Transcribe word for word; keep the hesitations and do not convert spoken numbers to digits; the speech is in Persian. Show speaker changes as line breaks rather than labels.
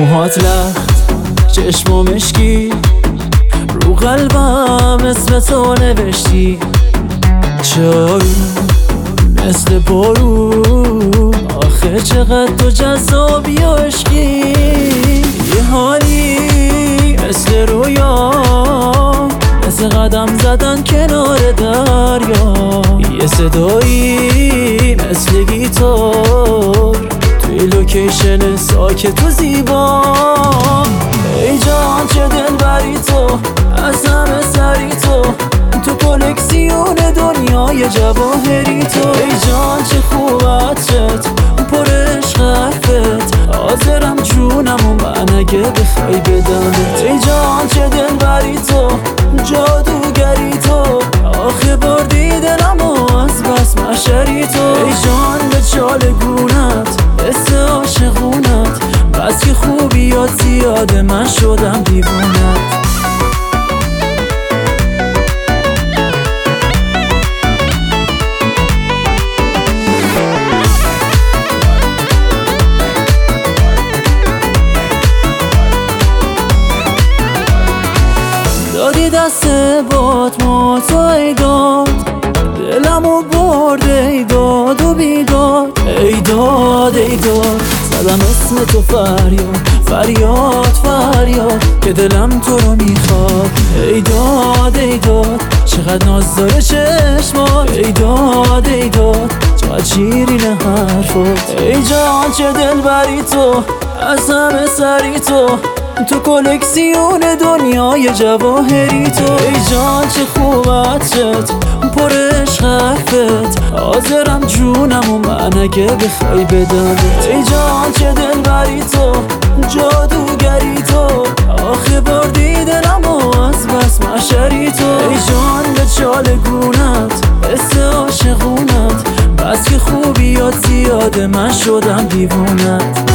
موهات لخت، چشم مشکی، رو قلبم اسم تو نوشتی. چای مثل بارون، آخه چقدر تو جذابی و عشقی. یه حالی مثل رویا، مثل قدم زدن کنار دریا. یه صدایی مثل گیتار، توی لوکیشن ساکت و زیبا. ای جان چه دلبری تو، از همه سری تو، تو کلکسیون دنیای جواهری تو. ای جان چه خوب عطرت، پر عشق حرفت، حاضرم جونم و من اگه بخوای بدمت. ای جان چه دلبری تو، جادوگری تو، آخه بردی دلم و از بس محشری تو. ای جان به چالگونت، حس عاشقونت، بس که خوبیات زیاده من شدم دیوونت. دادی دست باد ما تو ای داد، دلمو برد ای داد و بیداد. ای داد ای داد زدم اسم تو فریاد، فریاد فریاد که دلم تو رو میخواد. ای داد ای داد چقدر ناز داره چشمات. ای داد ای داد چقدر شیرین حرفات. ای جان چه دلبری تو، از همه سری تو، تو کلکسیون دنیای جواهری تو. ای جان چه خوب عطرت، پر عشق حرفت، حاضرم جونم و من اگه بخوای بدمت. ای جان چه دلبری تو، جادوگری تو، آخه بردی دلم و از بس محشری تو. ای جان به چالگونت، حس عاشقونت، بس که خوبیات زیاده من شدم دیوونت.